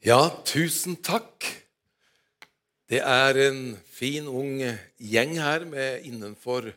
Ja, tusen takk. Det en fin ung gjeng her innenfor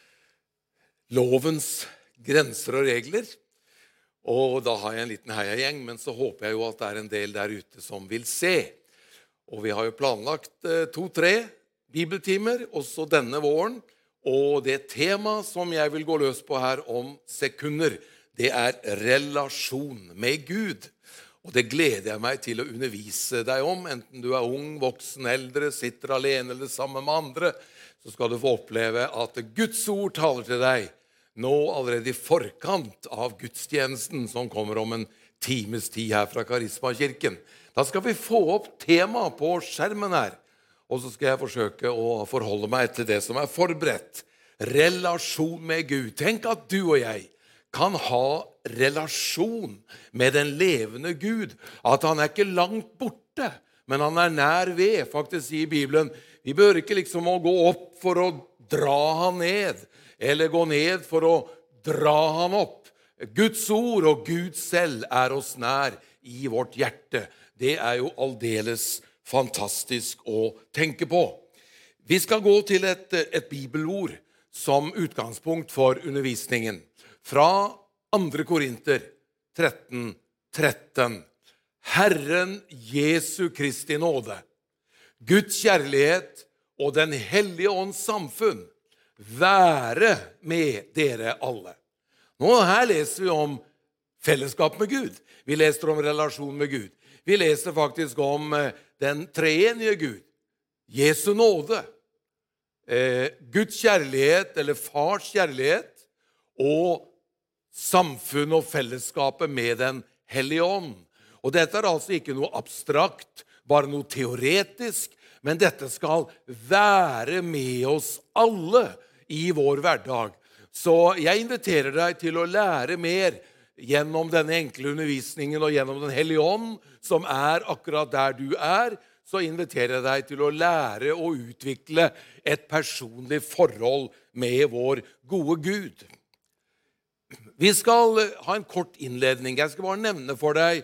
lovens grenser og regler. Og da har jeg en liten heiagjeng, men så håper jeg jo at det en del der ute som vil se. Og vi har jo planlagt 2-3 bibeltimer, også denne våren. Og det tema som jeg vil gå løs på her om sekunder, det relasjon med Gud. Og det gleder jeg meg til å undervise deg om, enten du ung, voksen, eldre, sitter alene eller sammen med andre, så skal du få oppleve at Guds ord taler til deg nå allerede i forkant av gudstjenesten som kommer om en times tid her fra Karismakirken. Da skal vi få opp tema på skjermen her, og så skal jeg forsøke å forholde meg til det som forberedt. Relasjon med Gud. Tenk at du og jeg kan ha relasjon med den levende Gud. At han ikke langt borte, men han nær ved. Faktisk sier Bibelen, vi bør ikke liksom å gå opp for å dra han ned, eller gå ned for å dra han opp. Guds ord og Gud selv oss nær i vårt hjerte. Det jo aldeles fantastisk å tenke på. Vi skal gå til et bibelord som utgangspunkt for undervisningen. Fra 2. Korinter 13:13. Herren Jesu Kristi nåde, Guds kjærlighet og den hellige ånds samfunn være med dere alle. Nå her leser vi om fellesskap med Gud. Vi leser om relasjon med Gud. Vi leser faktisk om den treenige Gud. Jesu nåde, Guds kjærlighet, eller fars kjærlighet, og samfunn og fellesskapet med den hellige ånd. Og dette altså ikke noe abstrakt, bare noe teoretisk, men dette skal være med oss alle i vår hverdag. Så jeg inviterer deg til å lære mer gjennom denne enkle undervisningen og gjennom den hellige ånd, som akkurat der du så inviterer jeg deg til å lære og utvikle et personlig forhold med vår gode Gud. Vi skal ha en kort innledning. Jeg skal bare nevne for deg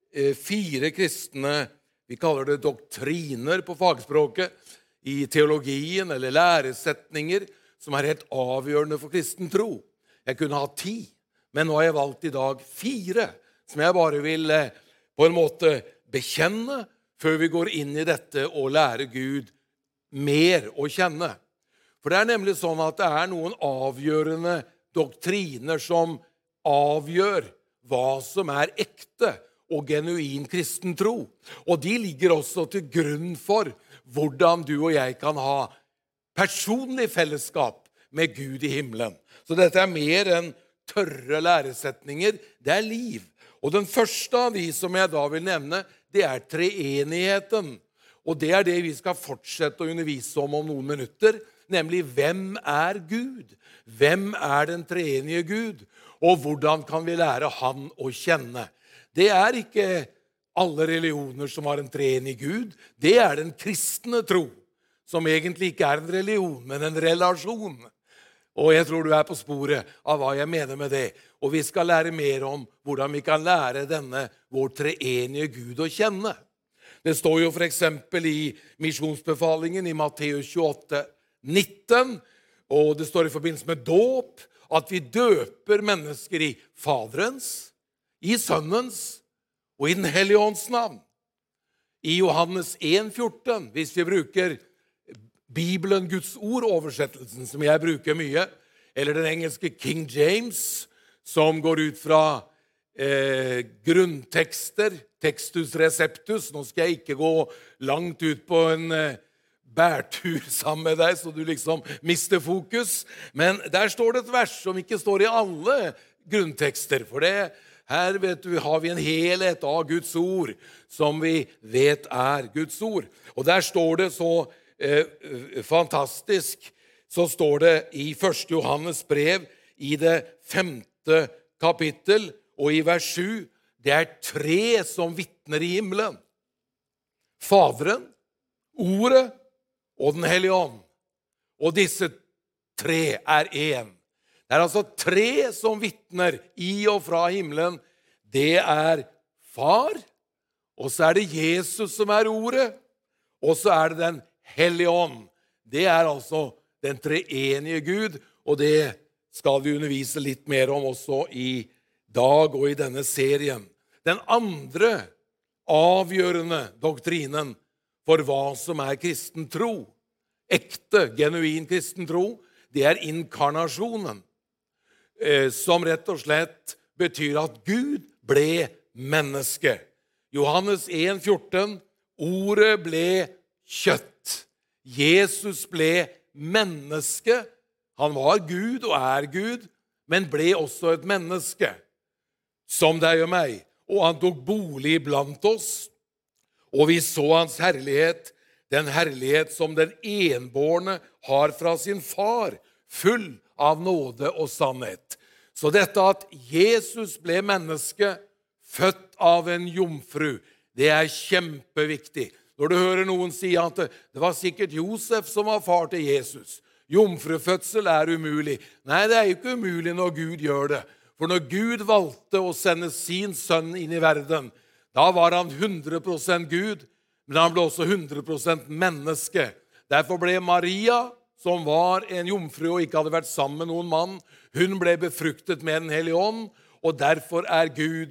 4 kristne, vi kaller det doktriner på fagspråket, i teologien eller læresetninger, som helt avgjørende for kristen tro. Jeg kunne ha 10, men nå har jeg valgt i dag 4, som jeg bare vil på en måte bekjenne, før vi går inn i dette og lære Gud mer å kjenne. For det nemlig sånn at det noen avgjørende doktriner som avgjør hva som ekte og genuin kristen tro. Og de ligger også til grunn for hvordan du og jeg kan ha personlig fellesskap med Gud i himmelen. Så dette mer enn tørre læresetninger, det liv. Og den første av de som jeg da vil nevne, det treenigheten. Og det det vi skal fortsette å undervise om noen minutter, nemlig hvem Gud? Hvem den treenige Gud? Og hvordan kan vi lære han å kjenne? Det ikke alle religioner som har en treenig Gud. Det den kristne tro, som egentlig ikke en religion, men en relasjon. Og jeg tror du på sporet av hva jeg mener med det. Og vi skal lære mer om hvordan vi kan lære denne vår treenige Gud å kjenne. Det står jo for eksempel i misjonsbefalingen i Matteus 28:19, og det står i forbindelse med dåp, at vi døper mennesker i Faderens, i Sønnens og i den hellige ånds navn. I Johannes 1:14, hvis vi bruker Bibelen, Guds ord-oversettelsen, som jeg bruker mye, eller den engelske King James, som går ut fra grunntekster, textus receptus. Nå skal jeg ikke gå langt ut på en bærtur sammen med deg, så du liksom mister fokus. Men der står det et vers som ikke står i alle grunntekster, for det her vet du, har vi en helhet av Guds ord, som vi vet Guds ord. Og der står det så fantastisk, så står det i 1. Johannes brev, i det 5. kapittel, og i vers 7, det 3 som vittner i himmelen. Faderen, Ordet og den hellige ånd. Og disse 3 én. Det altså 3 som vittner i og fra himmelen. Det Far, og så det Jesus som ordet, og så det den hellige ånd. Det altså den treenige Gud, og det skal vi undervise litt mer om også i dag og i denne serien. Den andre avgjørende doktrinen for hva som kristen tro, ekte, genuin kristen tro, det inkarnasjonen, som rett og slett betyr at Gud ble menneske. Johannes 1,14, ordet ble kjøtt. Jesus ble menneske. Han var Gud og Gud, men ble også et menneske, som deg og meg. Og han tok bolig blant oss, og vi så hans herlighet, den herlighet som den enbårne har fra sin far, full av nåde og sannhet. Så dette at Jesus ble menneske, født av en jomfru, det kjempeviktig. Når du hører noen si at det var sikkert Josef som var far til Jesus, jomfrufødsel umulig. Nei, det jo ikke umulig når Gud gjør det. For når Gud valgte å sende sin sønn inn i verden, da var han 100% Gud, men han ble også 100% menneske. Derfor ble Maria, som var en jomfru og ikke hadde vært sammen med noen mann, hun ble befruktet med den hellige ånd, og derfor Gud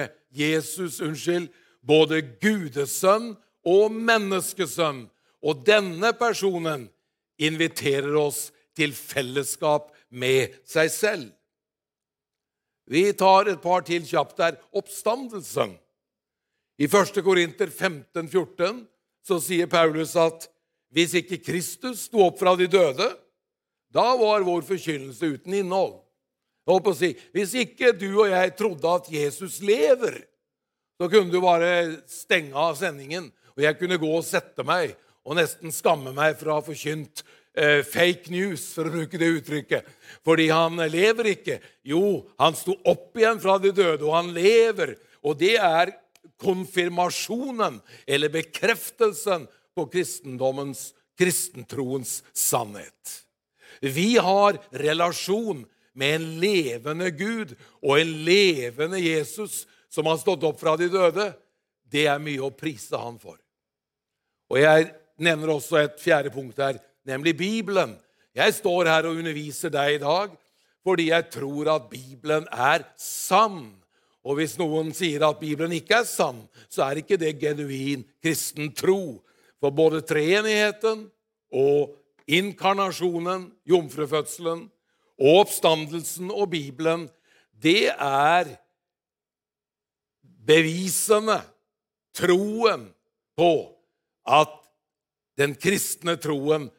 både Gudesønn og menneskesønn. Og denne personen inviterer oss til fellesskap med seg selv. Vi tar et par til kjapt oppstandelsen. I 1. Korinter 15,14 så sier Paulus at hvis ikke Kristus sto opp fra de døde, da var vår forkynnelse uten innhold. Jeg håper å si, hvis ikke du og jeg trodde at Jesus lever, så kunne du bare stenge av sendingen, og jeg kunne gå og sette meg, og nesten skamme meg for å ha forkynt fake news, for å bruke det uttrykket. Fordi han lever ikke. Jo, han sto opp igjen fra de døde, og han lever. Og det konfirmasjonen, eller bekreftelsen på kristentroens sannhet. Vi har relasjon med en levende Gud, og en levende Jesus som har stått opp fra de døde. Det mye å prise han for. Og jeg nevner også et fjerde punkt her, nemlig Bibelen. Jeg står her og underviser deg i dag, fordi jeg tror at Bibelen sann. Og hvis noen sier at Bibelen ikke sann, så ikke det genuin kristen tro. For både treenigheten og inkarnasjonen, jomfrufødselen, og oppstandelsen og Bibelen, det bevisene, troen på at den kristne troen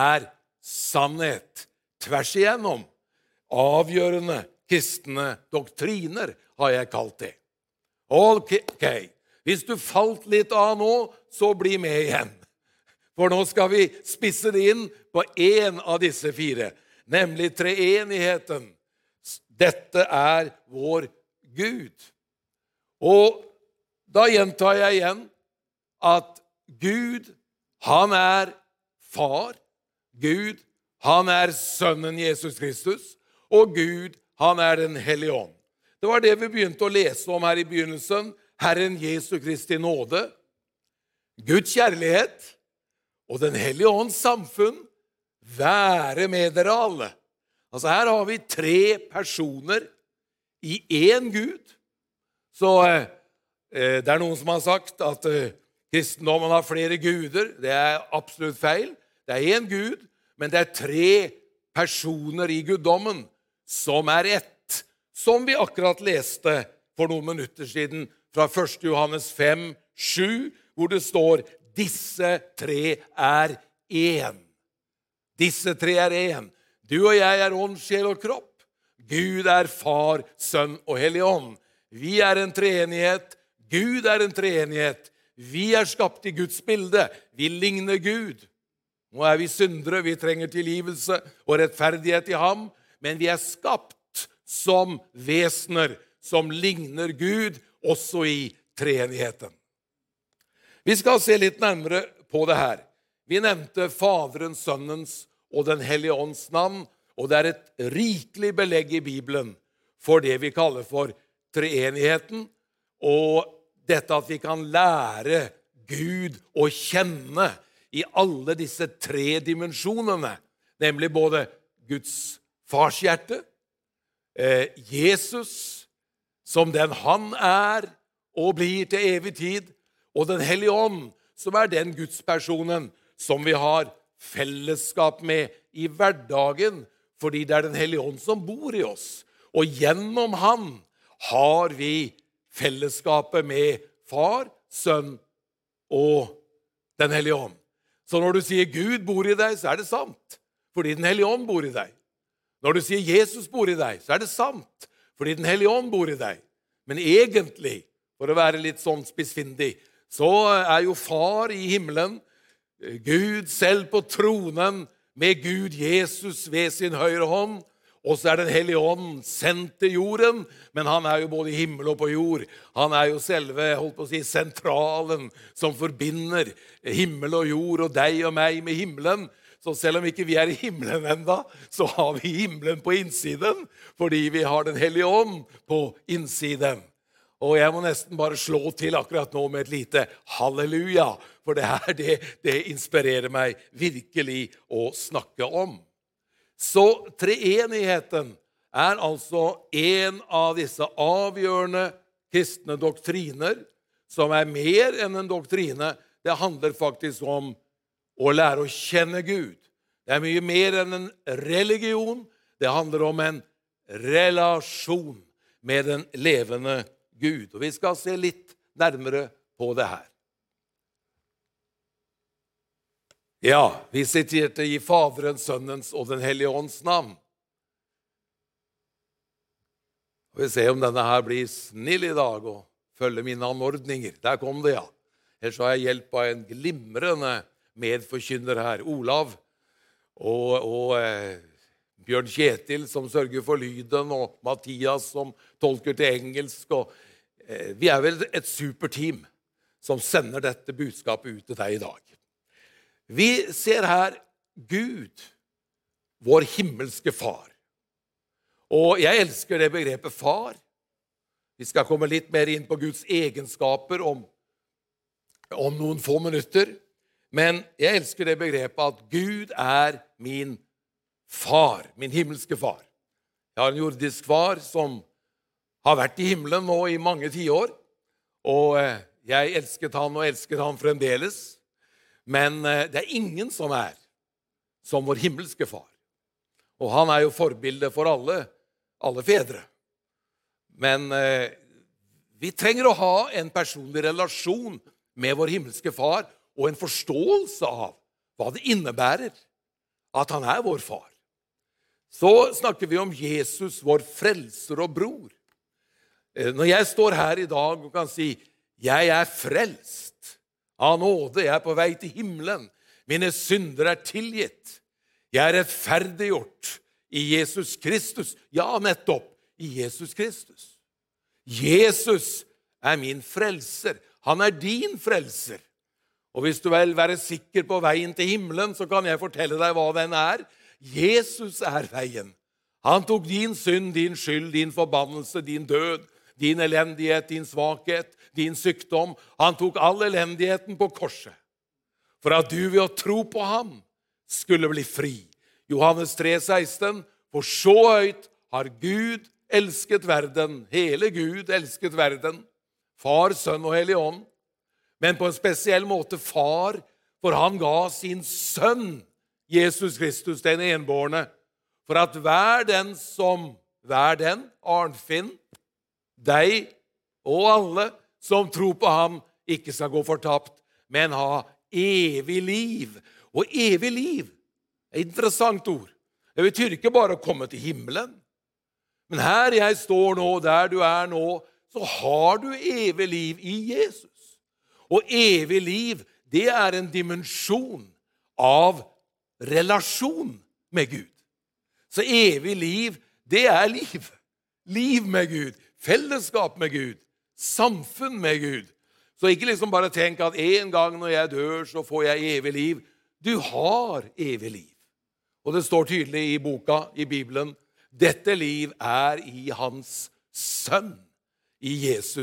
sannhet tvers igjennom. Avgjørende kristne doktriner har jeg kalt det. Ok, hvis du falt litt av nå, så bli med igjen. For nå skal vi spisse det inn på en av disse fire, nemlig treenigheten. Dette vår Gud. Og da gjentar jeg igjen at Gud, han far. Gud, han sønnen Jesus Kristus. Og Gud, han den hellige ånd. Det var det vi begynte å lese om her i begynnelsen. Herren Jesu Kristi nåde, Guds kjærlighet og den hellige ånds samfunn være med dere alle. Altså her har vi tre personer i en Gud. Så det noen som har sagt at kristendommen har flere guder. Det absolutt feil. Det en Gud, men det tre personer i guddommen som ett. Som vi akkurat leste for noen minutter siden fra 1. Johannes 5,7, hvor det står disse tre én. Disse tre én. Du og jeg ånd, sjel og kropp. Gud Far, Sønn og Hellig Ånd. Vi en treenighet. Gud en treenighet. Vi skapt i Guds bilde. Vi ligner Gud. Nå vi syndere, vi trenger tilgivelse og rettferdighet i ham, men vi skapt som vesener som ligner Gud, også i treenigheten. Vi skal se litt nærmere på det her. Vi nevnte Faderens, Sønnens og den hellige ånds navn, og det et rikelig belegg i Bibelen for det vi kaller for treenigheten, og dette at vi kan lære Gud å kjenne i alle disse tre dimensjonene, nemlig både Guds farshjerte, Jesus som den han og blir til evig tid, og den hellige ånd som den Gudspersonen som vi har fellesskap med i hverdagen, fordi det den hellige ånd som bor i oss. Og gjennom han har vi fellesskapet med far, sønn og den hellige ånd. Så når du sier Gud bor i deg, så det sant, fordi den hellige ånd bor i deg. Når du sier Jesus bor i deg, så det sant, fordi den hellige ånd bor i deg. Men egentlig, for å være litt sånn spissfindig, så jo far i himmelen, Gud selv på tronen, med Gud Jesus ved sin høyre hånd, og så den hellige ånd sendt til jorden, men han jo både i himmel og på jord. Han jo selve, holdt på å si, sentralen som forbinder himmel og jord og deg og meg med himmelen. Så selv om ikke vi i himmelen enda, så har vi himmelen på innsiden, fordi vi har den hellige ånd på innsiden. Og jeg må nesten bare slå til akkurat nå med et lite halleluja, for det inspirerer meg virkelig å snakke om. Så treenigheten altså en av disse avgjørende kristne doktriner, som mer enn en doktrine. Det handler faktisk om å lære å kjenne Gud. Det mye mer enn en religion. Det handler om en relasjon med den levende Gud. Og vi skal se litt nærmere på det her. Ja, vi siterte i Faderens, Sønnens og den hellige ånds navn. Og vi ser om denne her blir snill i dag og følger mine anordninger. Der kom det, ja. Ellers har jeg hjelp av en glimrende medforkynner her, Olav, og Bjørn Kjetil som sørger for lyden, og Mathias som tolker til engelsk. Og, vi vel et superteam som sender dette budskapet ut til deg i dag. Vi ser her Gud, vår himmelske far. Og jeg elsker det begrepet far. Vi skal komme litt mer inn på Guds egenskaper om noen få minutter. Men jeg elsker det begrepet at Gud min far, min himmelske far. Jeg har en jordisk far som har vært i himmelen nå i mange tiår, og jeg elsket han og elsker han fremdeles. Men det ingen som som vår himmelske far. Og han jo forbilde for alle fedre. Men vi trenger å ha en personlig relasjon med vår himmelske far, og en forståelse av hva det innebærer at han vår far. Så snakker vi om Jesus, vår frelser og bror. Når jeg står her i dag og kan si, jeg frelst av nåde, jeg på vei til himmelen, mine synder tilgitt, jeg rettferdiggjort i Jesus Kristus, ja, nettopp i Jesus Kristus. Jesus min frelser, han din frelser. Og hvis du vil være sikker på veien til himmelen, så kan jeg fortelle deg hva den Jesus veien. Han tok din synd, din skyld, din forbannelse, din død, din elendighet, din svakhet, din sykdom. Han tok all elendigheten på korset, for at du ved å tro på ham skulle bli fri. Johannes 3,16, for så høyt har Gud elsket verden, hele Gud elsket verden, Far, Sønn og Hellig Ånd, men på en spesiell måte far, for han ga sin sønn, Jesus Kristus, den enbårne, for at hver den, Arnfinn, deg og alle som tror på ham, ikke skal gå fortapt, men ha evig liv. Og evig liv et interessant ord. Det betyr ikke bare å komme til himmelen, men her jeg står nå, der du nå, så har du evig liv i Jesus. Og evig liv, det en dimensjon av relasjon med Gud. Så evig liv, det liv. Liv med Gud, fellesskap med Gud, samfunn med Gud. Så ikke liksom bare tenk at en gang når jeg dør, så får jeg evig liv. Du har evig liv. Og det står tydelig i boka, i Bibelen, dette liv i hans sønn, i Jesus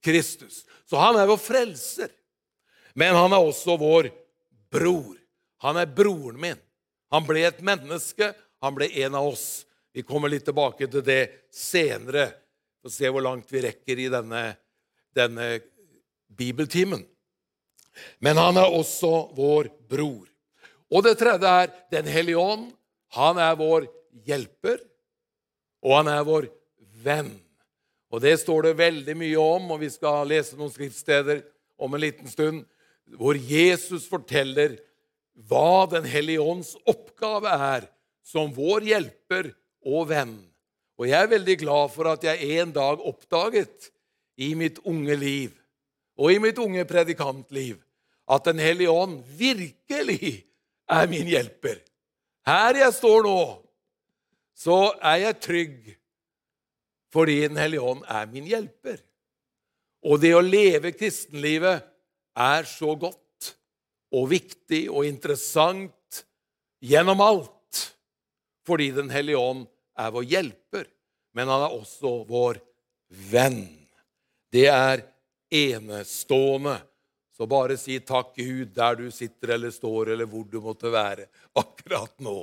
Kristus. Så han vår frelser. Men han også vår bror. Han broren min. Han ble et menneske, han ble en av oss. Vi kommer litt tilbake til det senere, for å se hvor langt vi rekker i denne bibeltimen. Men han også vår bror. Og det tredje Den hellige ånd. Han vår hjelper, og han vår venn. Og det står det veldig mye om, og vi skal lese noen skriftsteder om en liten stund, hvor Jesus forteller hva Den hellige ånds oppgave som vår hjelper og venn. Og jeg veldig glad for at jeg en dag oppdaget i mitt unge liv, og i mitt unge predikantliv, at Den hellige ånd virkelig min hjelper. Her jeg står nå, så jeg trygg, fordi Den hellige ånd min hjelper. Og det å leve kristenlivet så godt og viktig og interessant gjennom alt, fordi Den hellige ånd vår hjelper, men han også vår venn. Det enestående. Så bare si takk Gud der du sitter eller står, eller hvor du måtte være akkurat nå.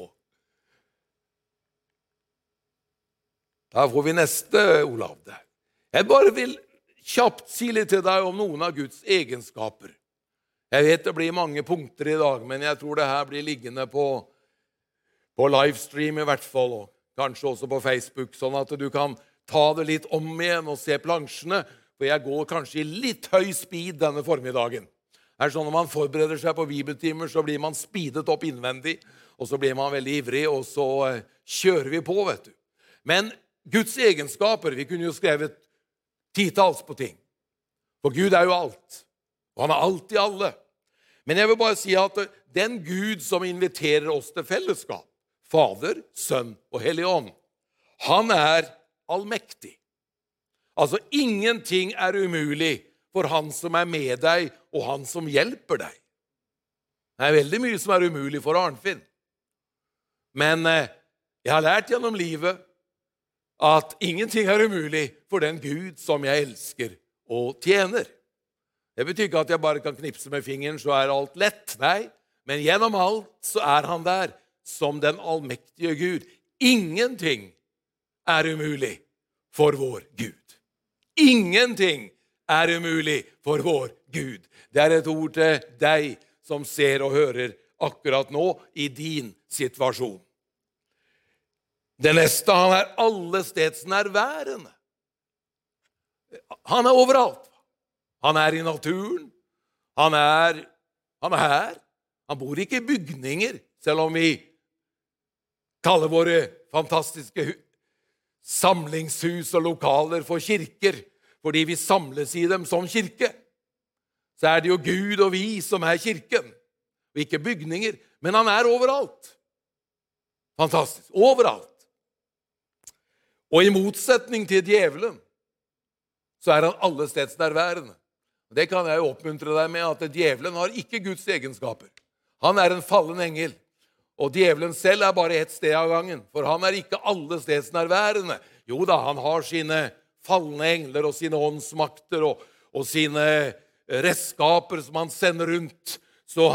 Da får vi neste, Olav. Jeg bare vil kjapt si litt til deg om noen av Guds egenskaper. Jeg vet det blir mange punkter i dag, men jeg tror det her blir liggende på livestream i hvert fall, og kanskje også på Facebook, sånn at du kan ta det litt om igjen og se plansjene, for jeg går kanskje i litt høy speed denne formiddagen. Det sånn når man forbereder seg på bibeltimer, så blir man speedet opp innvendig, og så blir man veldig ivrig, og så kjører vi på, vet du. Men Guds egenskaper, vi kunne jo skrevet titalls på ting. For Gud jo alt, og han alt i alle. Men jeg vil bare si at den Gud som inviterer oss til fellesskap, Fader, Sønn og Hellig Ånd, han allmektig. Altså, ingenting umulig for han som med deg, og han som hjelper deg. Det veldig mye som umulig for Arnfinn. Men jeg har lært gjennom livet at ingenting umulig for den Gud som jeg elsker og tjener. Det betyr ikke at jeg bare kan knipse med fingeren, så alt lett. Nei, men gjennom alt så han der som den allmektige Gud. Ingenting umulig for vår Gud. Ingenting umulig for vår Gud. Det et ord til deg som ser og hører akkurat nå i din situasjon. Det neste, han allestedsnærværende. Han overalt. Han i naturen. Han her. Han bor ikke i bygninger, selv om vi kaller våre fantastiske samlingshus og lokaler for kirker, fordi vi samles i dem som kirke. Så det jo Gud og vi som kirken, og ikke bygninger, men han overalt. Fantastisk, overalt. Og i motsetning til djevelen, så han allestedsnærværende. Det kan jeg oppmuntre deg med, at djevelen har ikke Guds egenskaper. Han en fallen engel, og djevelen selv bare et sted av gangen, for han ikke allestedsnærværende. Jo da, han har sine falne engler og sine åndsmakter og sine redskaper som han sender rundt. Så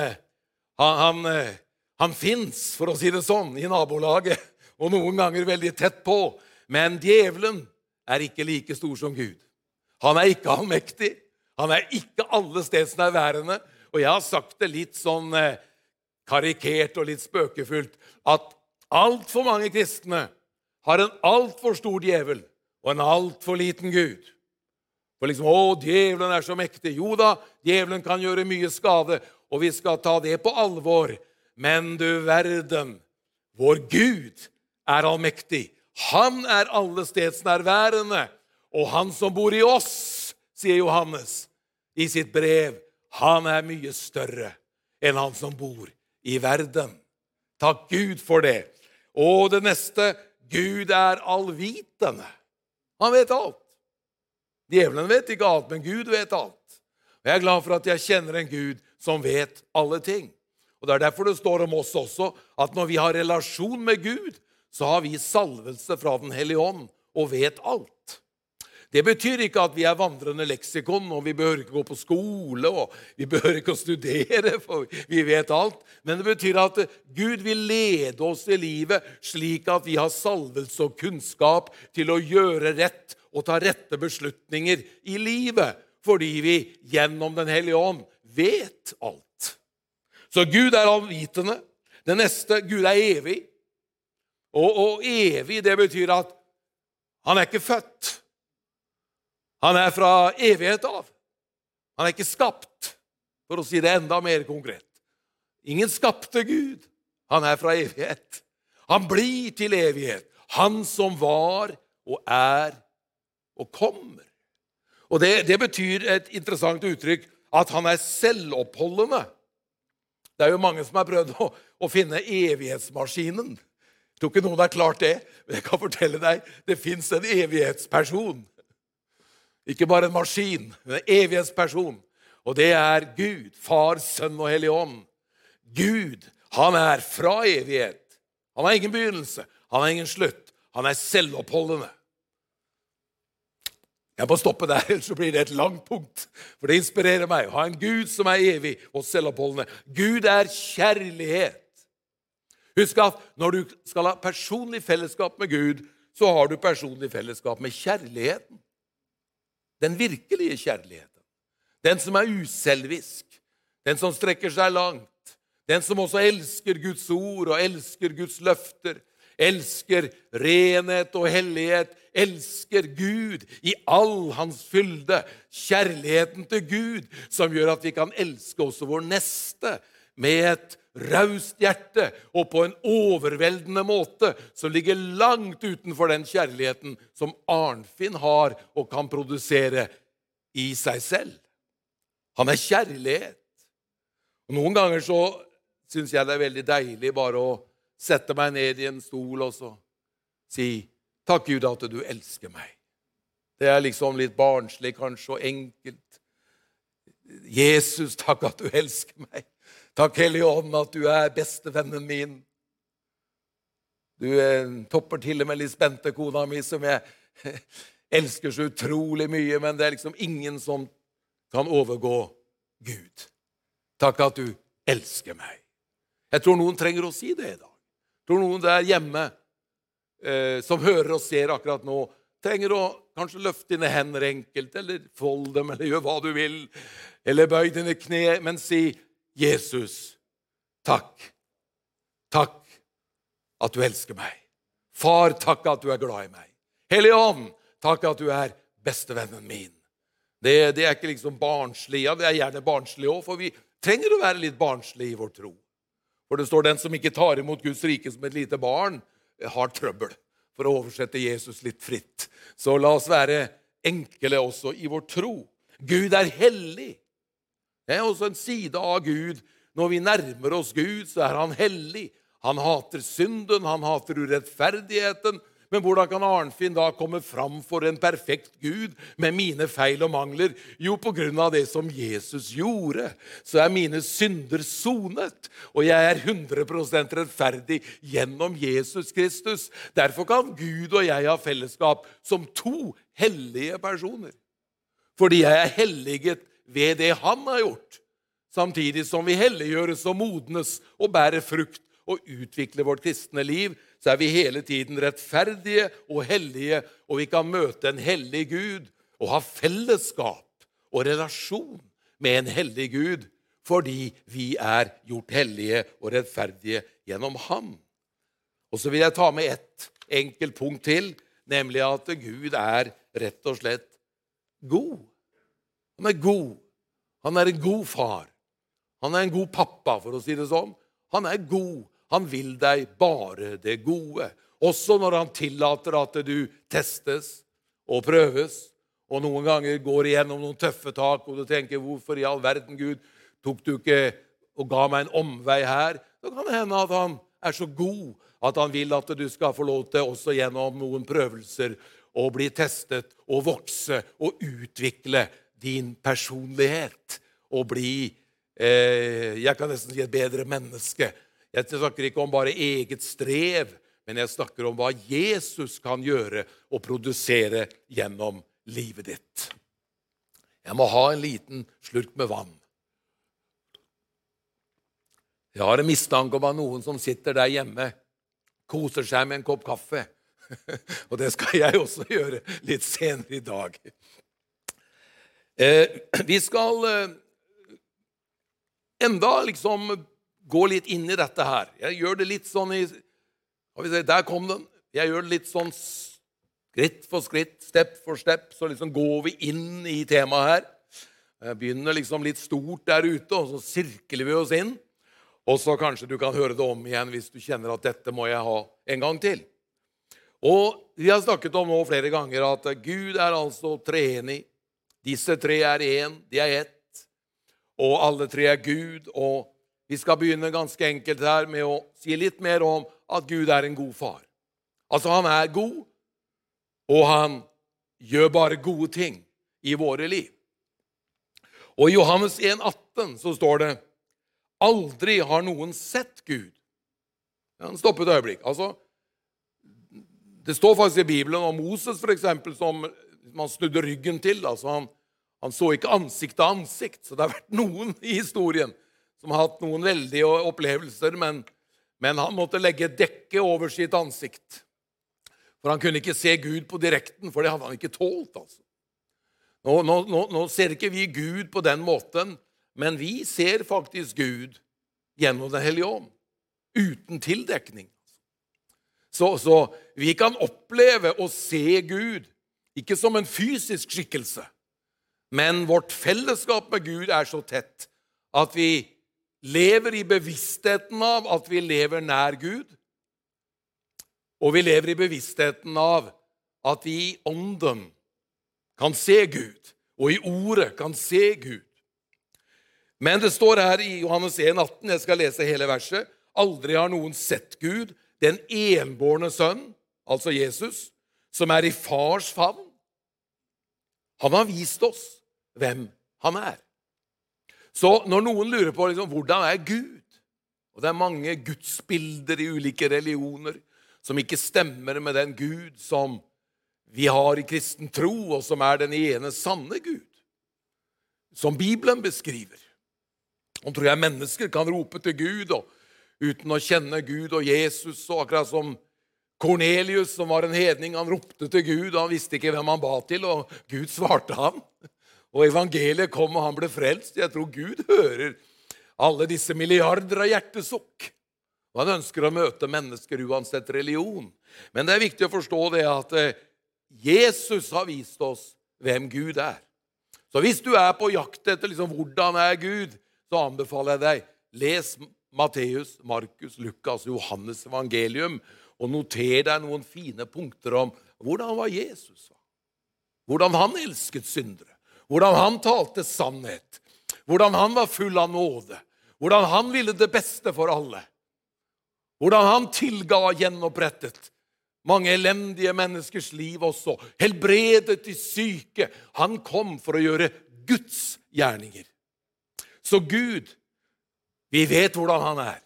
han finnes, for å si det sånn, i nabolaget, og noen ganger veldig tett på. Men djevelen ikke like stor som Gud. Han ikke allmektig, han ikke allestedsnærværende, og jeg har sagt det litt sånn karikert og litt spøkefullt, at alt for mange kristne har en alt for stor djevel og en alt for liten Gud. For liksom, djevelen så mektig. Jo da, djevelen kan gjøre mye skade, og vi skal ta det på alvor. Men du verden, vår Gud allmektig. Han allestedsnærværende, og han som bor i oss, sier Johannes i sitt brev, han mye større enn han som bor i verden. Takk Gud for det. Og det neste, Gud allvitende. Han vet alt. Djevelen vet ikke alt, men Gud vet alt. Og jeg glad for at jeg kjenner en Gud som vet alle ting. Og det derfor det står om oss også, at når vi har relasjon med Gud, så har vi salvelse fra den hellige ånd, og vet alt. Det betyr ikke at vi vandrende leksikon, og vi behøver ikke gå på skole, og vi behøver ikke å studere, for vi vet alt. Men det betyr at Gud vil lede oss i livet slik at vi har salvelse og kunnskap til å gjøre rett og ta rette beslutninger i livet, fordi vi gjennom den hellige ånd vet alt. Så Gud allvitende. Det neste, Gud evig. Og evig, det betyr at han ikke født. Han fra evighet av. Han ikke skapt, for å si det enda mer konkret. Ingen skapte Gud. Han fra evighet. Han blir til evighet. Han som var og og kommer. Og det betyr et interessant uttrykk at han selvoppholdende. Det jo mange som har prøvd å finne evighetsmaskinen. Jeg tror ikke noen har klart det, men jeg kan fortelle deg, det finnes en evighetsperson. Ikke bare en maskin, men en evighetsperson. Og det Gud, Far, Sønn og Hellig Ånd. Gud, han fra evighet. Han har ingen begynnelse, han har ingen slutt. Han selvoppholdende. Jeg må stoppe der, ellers så blir det et langt punkt. For det inspirerer meg. Ha en Gud som evig og selvoppholdende. Gud kjærlighet. Husk at når du skal ha personlig fellesskap med Gud, så har du personlig fellesskap med kjærligheten. Den virkelige kjærligheten. Den som uselvisk. Den som strekker seg langt. Den som også elsker Guds ord og elsker Guds løfter. Elsker renhet og hellighet. Elsker Gud i all hans fylde. Kjærligheten til Gud som gjør at vi kan elske også vår neste med et raust hjerte og på en overveldende måte som ligger langt utenfor den kjærligheten som Arnfinn har og kan produsere i seg selv. Han kjærlighet. Og noen ganger så synes jeg det veldig deilig bare å sette meg ned i en stol og så si, takk Gud at du elsker meg. Det liksom litt barnslig kanskje og enkelt. Jesus, takk at du elsker meg. Takk Hellige Ånd at du bestevennen min. Du topper til og med litt spente kona mi som jeg elsker så utrolig mye, men det liksom ingen som kan overgå Gud. Takk at du elsker meg. Jeg tror noen trenger å si det i dag. Jeg tror noen der hjemme som hører og ser akkurat nå, trenger å kanskje løfte dine hender enkelt, eller fold dem, eller gjør hva du vil, eller bøy dine kne, men si, Jesus, takk. Takk at du elsker meg. Far, takk at du glad i meg. Hellige Ånd, takk at du bestevennen min. Det ikke liksom barnslig, ja, det gjerne barnslig også, for vi trenger å være litt barnslig i vår tro. For det står den som ikke tar imot Guds rike som et lite barn, har trøbbel, for å oversette Jesus litt fritt. Så la oss være enkle også i vår tro. Gud hellig. Det også en side av Gud. Når vi nærmer oss Gud, så han hellig. Han hater synden, han hater urettferdigheten. Men hvordan kan Arnfinn da komme fram for en perfekt Gud med mine feil og mangler? Jo, på grunn av det som Jesus gjorde, så mine synder sonet, og jeg 100% rettferdig gjennom Jesus Kristus. Derfor kan Gud og jeg ha fellesskap som to hellige personer. Fordi jeg helliget ved det han har gjort, samtidig som vi helliggjøres og modnes og bærer frukt og utvikler vårt kristne liv, så vi hele tiden rettferdige og hellige, og vi kan møte en hellig Gud og ha fellesskap og relasjon med en hellig Gud, fordi vi gjort hellige og rettferdige gjennom ham. Og så vil jeg ta med et enkelt punkt til, nemlig at Gud rett og slett god. Han god. Han en god far. Han en god pappa, for å si det sånn. Han god. Han vil deg bare det gode. Også når han tillater at du testes og prøves, og noen ganger går igjennom noen tøffe tak, og du tenker, hvorfor i all verden, Gud, tok du ikke og ga meg en omvei her? Da kan det hende at han så god, at han vil at du skal få lov til også gjennom noen prøvelser, og bli testet, og vokse, og utvikle din personlighet, og bli, jeg kan nesten si et bedre menneske. Jeg snakker ikke om bare eget strev, men jeg snakker om hva Jesus kan gjøre og produsere gjennom livet ditt. Jeg må ha en liten slurk med vann. Jeg har en mistanke om at noen som sitter der hjemme koser seg med en kopp kaffe. Og det skal jeg også gjøre litt senere i dag. Vi skal enda liksom gå litt inn i dette her. Jeg gjør det litt sånn der kom den. Jeg gjør det litt sånn skritt for skritt, step for step, så liksom går vi inn i temaet her. Jeg begynner liksom litt stort der ute, og så sirkler vi oss inn. Og så kanskje du kan høre det om igjen hvis du kjenner at dette må jeg ha en gang til. Og vi har snakket om nå flere ganger at Gud er altså treenig. Disse tre er en, de er ett. Og alle tre er Gud. Og vi skal begynne ganske enkelt her med å si litt mer om at Gud er en god far. Altså han er god, og han gjør bare gode ting i våre liv. Og i Johannes 1,18 så står det: aldri har noen sett Gud. Ja, stopp et øyeblikk. Altså, det står faktisk i Bibelen om Moses for eksempel, som man snudde ryggen til. Altså han så ikke ansikt til ansikt, så det har vært noen i historien som har hatt noen veldige opplevelser, men han måtte legge et dekke over sitt ansikt. For han kunne ikke se Gud på direkten, for det hadde han ikke tålt. Altså. Nå ser ikke vi Gud på den måten, men vi ser faktisk Gud gjennom Den hellige ånd, uten tildekning. Så vi kan oppleve å se Gud, ikke som en fysisk skikkelse, men vårt fellesskap med Gud er så tett at vi lever i bevisstheten av at vi lever nær Gud, og vi lever i bevisstheten av at vi i ånden kan se Gud, og i ordet kan se Gud. Men det står her i Johannes 1,18, jeg skal lese hele verset: aldri har noen sett Gud, den enbårne sønn, altså Jesus, som er i fars favn. Han har vist oss hvem han er. Så når noen lurer på liksom, hvordan er Gud, og det er mange gudsbilder i ulike religioner som ikke stemmer med den Gud som vi har i kristen tro, og som er den ene sanne Gud, som Bibelen beskriver. Og tror jeg mennesker kan rope til Gud, og uten å kjenne Gud og Jesus, og akkurat som Kornelius, som var en hedning, han ropte til Gud, og han visste ikke hvem han ba til, og Gud svarte han. Og evangeliet kom, og han ble frelst. Jeg tror Gud hører alle disse milliarder av hjertesukk. Og han ønsker å møte mennesker uansett religion. Men det er viktig å forstå det at Jesus har vist oss hvem Gud er. Så hvis du er på jakt etter liksom, hvordan er Gud, så anbefaler jeg deg, les Matteus, Markus, Lukas, Johannes evangelium, og noter deg noen fine punkter om hvordan var Jesus, hvordan han elsket syndere, hvordan han talte sannhet, hvordan han var full av nåde, hvordan han ville det beste for alle, hvordan han tilga og gjenopprettet mange elendige menneskers liv også, helbredet de syke. Han kom for å gjøre Guds gjerninger. Så Gud, vi vet hvordan han er.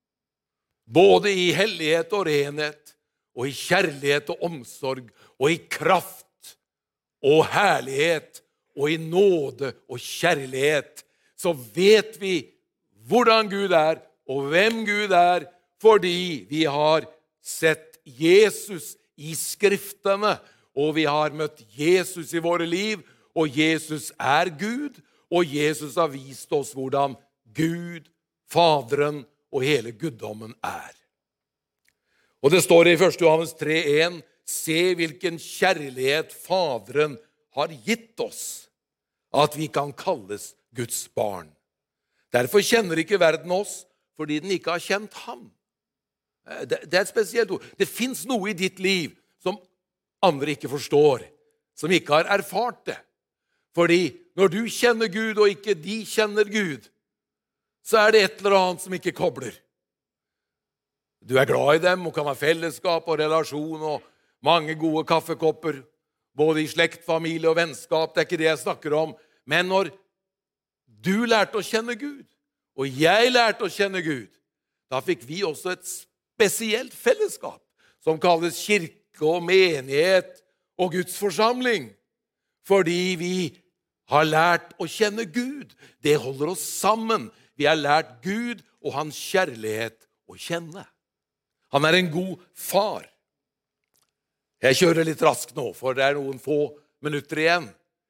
Både i hellighet og renhet, og i kjærlighet og omsorg, og i kraft og herlighet, og i nåde og kjærlighet, så vet vi hvordan Gud er, og hvem Gud er, fordi vi har sett Jesus i skriftene, og vi har møtt Jesus i våre liv, og Jesus er Gud, og Jesus har vist oss hvordan Gud, Faderen og hele guddommen er. Og det står i 1. Johannes 3,1: se hvilken kjærlighet Faderen har gitt oss, at vi kan kalles Guds barn. Derfor kjenner ikke verden oss, fordi den ikke har kjent ham. Det er et spesielt ord. Det finnes noe i ditt liv som andre ikke forstår, som ikke har erfart det. Fordi når du kjenner Gud, og ikke de kjenner Gud, så er det et eller annet som ikke kobler. Du er glad i dem, og kan ha fellesskap og relasjon, og mange gode kaffekopper, både i slekt, familie og vennskap, det er ikke det jeg snakker om. Men når du lærte å kjenne Gud, og jeg lærte å kjenne Gud, da fikk vi også et spesielt fellesskap, som kalles kirke og menighet og Guds forsamling. fordi vi har lært å kjenne Gud. Det holder oss sammen. Vi har lært Gud og hans kjærlighet å kjenne. Han er en god far. Jeg kjører litt raskt nå, for det er noen få minutter igjen.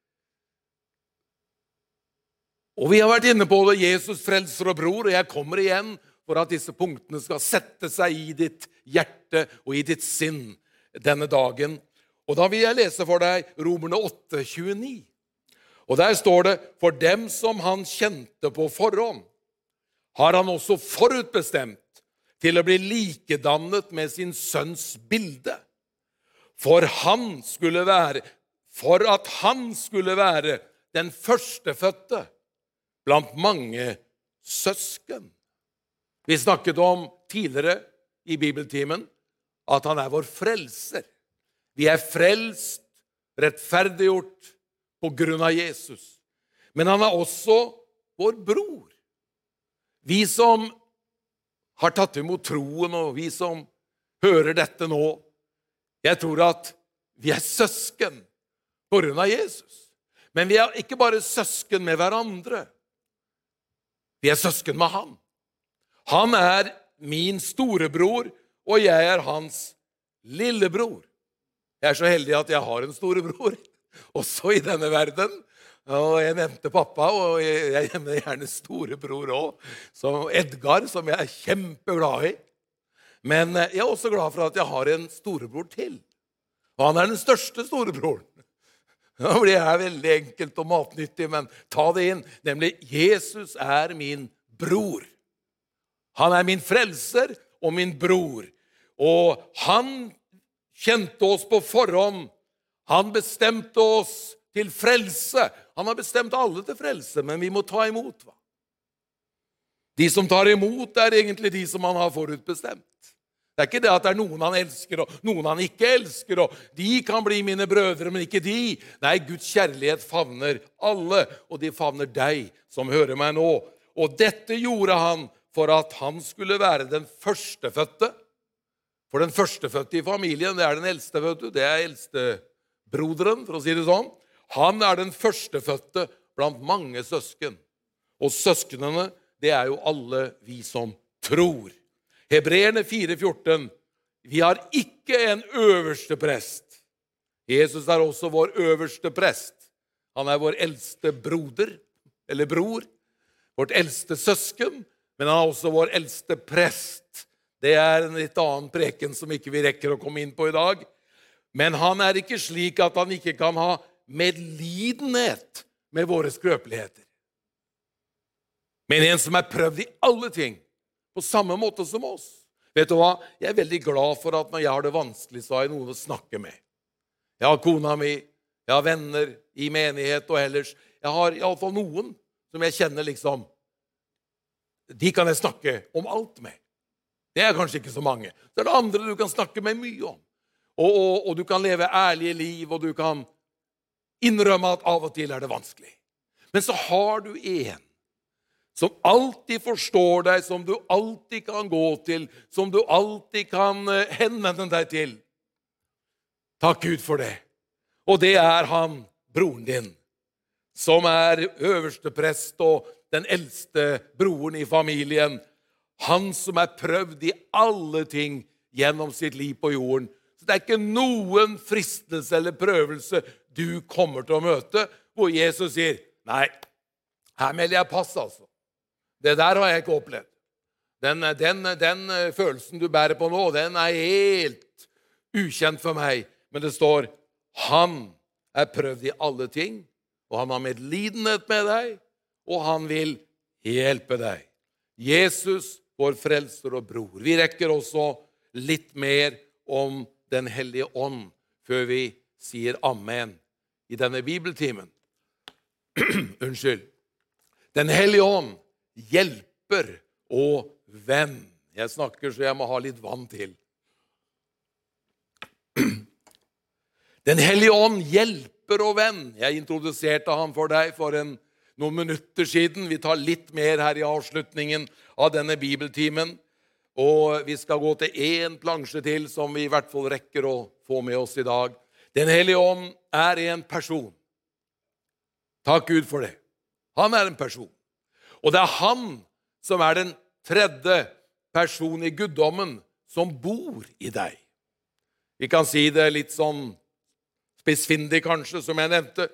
Og vi har vært inne på det, Jesus, frelser og bror, og jeg kommer igjen for at disse punktene skal sette seg i ditt hjerte og i ditt sinn denne dagen. Og da vil jeg lese for deg Romerne 8:29. Og der står det, for dem som han kjente på forhånd, har han også forutbestemt til å bli likedannet med sin sønns bilde, for at han skulle være den førstefødte blant mange søsken. Vi snakket om tidligere i bibeltimen at han er vår frelser. Vi er frelst, rettferdiggjort på grunn av Jesus. Men han er også vår bror. Vi som har tatt imot troen, og vi som hører dette nå, jeg tror at vi er søsken på grunn av Jesus. Men vi er ikke bare søsken med hverandre. Vi er søsken med han. Han er min storebror, og jeg er hans lillebror. Jeg er så heldig at jeg har en storebror, også i denne verden. Og jeg nevnte pappa, og jeg nevner gjerne storebror også, som Edgar, som jeg er kjempeglad i. Men jeg er også glad for at jeg har en storebror til. Og han er den største storebroren. Det blir veldig enkelt og matnyttig, men ta det inn. Nemlig, Jesus er min bror. Han er min frelser og min bror. Og han kjente oss på forhånd. Han bestemte oss til frelse. Han har bestemt alle til frelse, men vi må ta imot. De som tar imot er egentlig de som han har forutbestemt. Det er ikke det at det er noen han elsker og noen han ikke elsker, og de kan bli mine brødre, men ikke de. Nei, Guds kjærlighet favner alle, og de favner deg som hører meg nå. Og dette gjorde han for at han skulle være den førstefødte. For den førstefødte i familien, det er den eldste, vet du. Det er eldstebroderen, for å si det sånn. Han er den førstefødte blant mange søsken. Og søsknene, det er jo alle vi som tror. Hebreerne 4:14. Vi har ikke en øverste prest. Jesus er også vår øverste prest. Han er vår eldste broder, eller bror, vårt eldste søsken, men han er også vår eldste prest. Det er en litt annen preken som ikke vi rekker å komme inn på i dag. Men han er ikke slik at han ikke kan ha medlidenhet med våre skrøpeligheter. Men en som er prøvd i alle ting, på samme måte som oss. Vet du hva? Jeg er veldig glad for at når jeg har det vanskelig, så har jeg noen å snakke med. Jeg har kona mi, jeg har venner i menighet og ellers. Jeg har i alle fall noen som jeg kjenner liksom, de kan jeg snakke om alt med. Det er kanskje ikke så mange. Så er det andre du kan snakke med mye om. Og du kan leve ærlige liv, og du kan innrømme at av og til er det vanskelig. Men så har du en som alltid forstår deg, som du alltid kan gå til, som du alltid kan henvende deg til. Takk Gud for det. Og det er han, broren din, som er øverste prest og den eldste broren i familien. Han som er prøvd i alle ting gjennom sitt liv på jorden. Så det er ikke noen fristelse eller prøvelse du kommer til å møte, hvor Jesus sier, nei, her melder jeg pass altså. Det der har jeg ikke opplevd. Den følelsen du bærer på nå, den er helt ukjent for meg. Men det står, han er prøvd i alle ting, og han har medlidenhet med deg, og han vil hjelpe deg. Jesus, vår frelser og bror. Vi rekker også litt mer om den hellige ånd, før vi sier amen i denne bibeltimen. Unnskyld. Den hellige ånd hjelper og venn. Jeg snakker så jeg må ha litt vann til. Den hellige ånd hjelper og venn. Jeg introduserte han for deg for noen minutter siden. Vi tar litt mer her i avslutningen av denne bibeltimen. Og vi skal gå til en plansje til som vi i hvert fall rekker å få med oss i dag. Den hellige ånd er en person. Takk Gud for det. Han er en person. Og det er han som er den tredje person i guddommen som bor i deg. Vi kan si det litt sånn spissfindig kanskje, som jeg nevnte.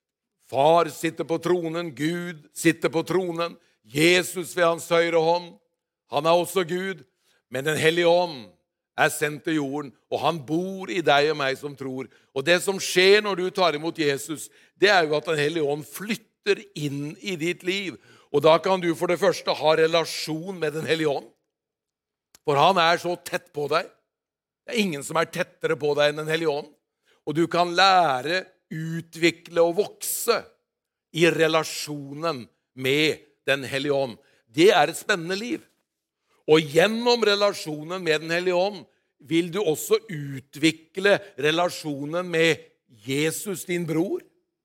Far sitter på tronen, Gud sitter på tronen, Jesus ved hans høyre hånd. Han er også Gud, men den hellige ånd er sendt til jorden, og han bor i deg og meg som tror. Og det som skjer når du tar imot Jesus, det er jo at den hellige ånd flytter inn i ditt liv. Og da kan du for det første ha relasjon med den hellige ånd. For han er så tett på deg. Det er ingen som er tettere på deg enn den hellige ånd. Og du kan lære, utvikle og vokse i relasjonen med den hellige ånd. Det er et spennende liv. Og gjennom relasjonen med den hellige ånd vil du også utvikle relasjonen med Jesus, din bror,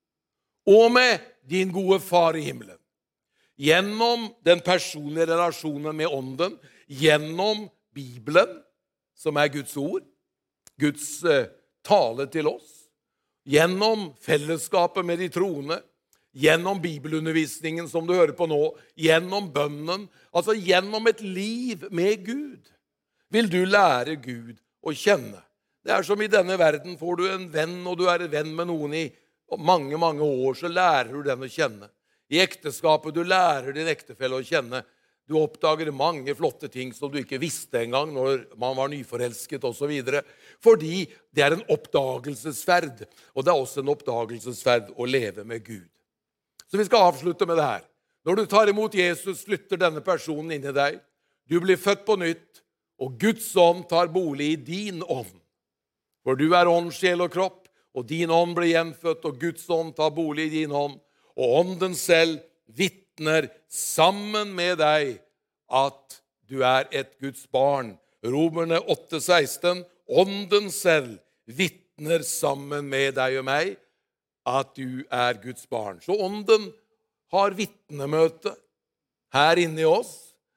og med din gode far i himmelen. Gjennom den personlige relasjonen med ånden, gjennom Bibelen, som er Guds ord, Guds tale til oss, gjennom fellesskapet med de troende, gjennom bibelundervisningen som du hører på nå, gjennom bønnen, altså gjennom et liv med Gud, vil du lære Gud å kjenne. Det er som i denne verden, får du en venn, og du er en venn med noen i mange, mange år, så lærer du den å kjenne. I ekteskapet, du lærer din ektefelle å kjenne. Du oppdager mange flotte ting som du ikke visste engang når man var nyforelsket og så videre. Fordi det er en oppdagelsesferd, og det er også en oppdagelsesferd å leve med Gud. Så vi skal avslutte med det her. Når du tar imot Jesus, flytter denne personen inn i deg. Du blir født på nytt, og Guds ånd tar bolig i din ånd. For du er ånd, sjel og kropp, og din ånd blir gjenfødt, og Guds ånd tar bolig i din ånd. Og ånden selv vittner sammen med deg at du er et Guds barn. Romerne 8:16, ånden selv vittner sammen med deg og meg at du er Guds barn. Så ånden har vittnemøte her inne i oss,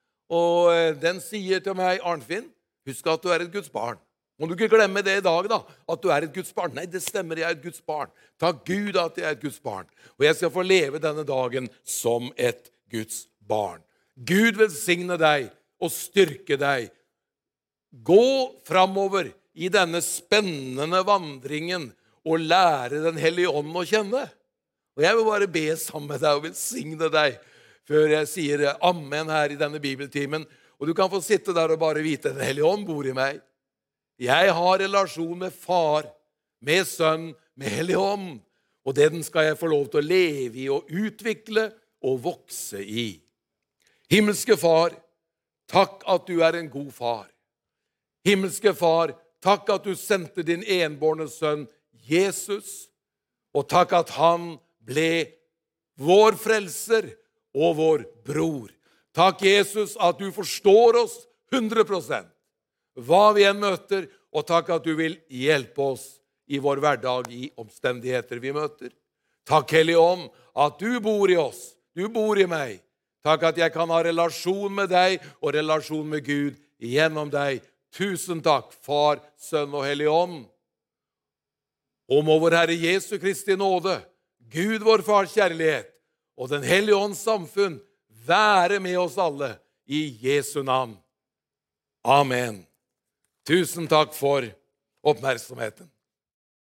og den sier til meg, Arnfinn, husk at du er et Guds barn. Må du ikke glemme det i dag da, at du er et Guds barn. Nei, det stemmer, jeg er et Guds barn. Takk Gud at jeg er et Guds barn. Og jeg skal få leve denne dagen som et Guds barn. Gud velsigne deg og styrke deg. Gå framover i denne spennende vandringen og lære den hellige ånd å kjenne. Og jeg vil bare be sammen med deg og velsigne deg før jeg sier amen her i denne bibeltimen. Og du kan få sitte der og bare vite den hellige ånd bor i meg. Jeg har relasjon med far, med sønn, med hellige ånd. Og den skal jeg få lov til å leve i og utvikle og vokse i. Himmelske far, takk at du er en god far. Himmelske far, takk at du sendte din enbårne sønn Jesus, og takk at han ble vår frelser og vår bror. Takk Jesus at du forstår oss 100%, hva vi enn møter, og takk at du vil hjelpe oss i vår hverdag, i omstendigheter vi møter. Takk Hellige Ånd at du bor i oss, du bor i meg. Takk at jeg kan ha relasjon med deg og relasjon med Gud gjennom deg. Tusen takk, Far, Sønn og Hellige Ånd. Og må vår Herre Jesu Kristi nåde, Gud vår Fars kjærlighet og den Hellige Ånds samfunn være med oss alle i Jesu navn. Amen. Tusen takk for oppmerksomheten.